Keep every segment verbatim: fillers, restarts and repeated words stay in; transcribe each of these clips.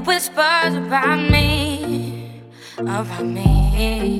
whispers around me, around me.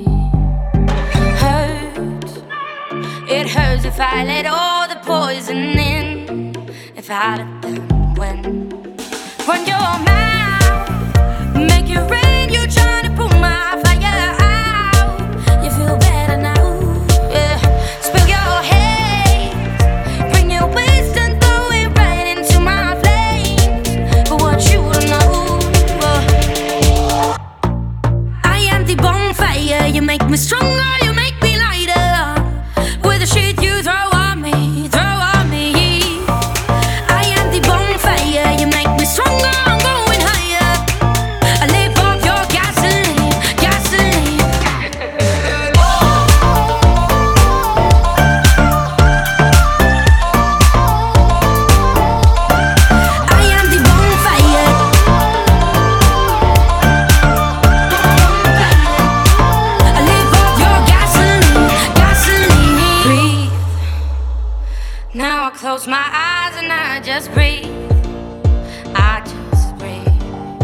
Hurts, it hurts if I let all the poison in, if I let them win. Run your mouth, make it rain, you trying to pull my fire out. You feel better now, yeah. Spill your hate, bring your waste and throw it right into my flames. But what you don't know, uh, I am the bonfire, you make me stronger, you make me lighter. With the shit you throw on me, throw on me. I am the bonfire, you make me stronger, I'm going higher. I live off your gasoline, gasoline. I am the bonfire. I live off your gasoline, gasoline. Breathe. Now I close my eyes and I just breathe. I just breathe.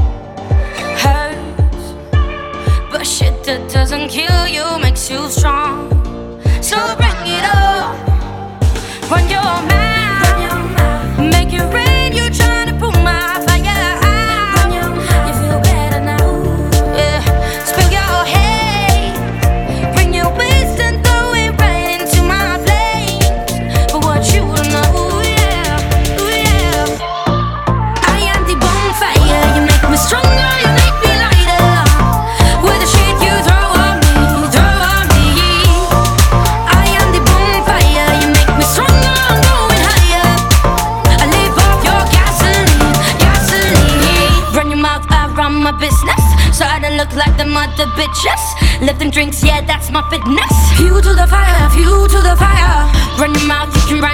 Hurts, but shit that doesn't kill you makes you strong. So bring it up, run your mouth, make it rain. You trying to pull my fire out. You feel better now, yeah. Spill your hate, bring your waste and throw it right into my flames. But what you don't know, yeah, ooh, yeah. I am the bonfire, you make me stronger, you make me lighter. With the shit you throw on me, throw on me. I am the bonfire, you make me stronger, I'm going higher. I live off your gasoline, gasoline. Run your mouth, I run my business, so I don't look like the mother bitches. Lifting drinks, yeah, that's my fitness. Fuel to the fire, fuel to the fire. Run your mouth, you can ride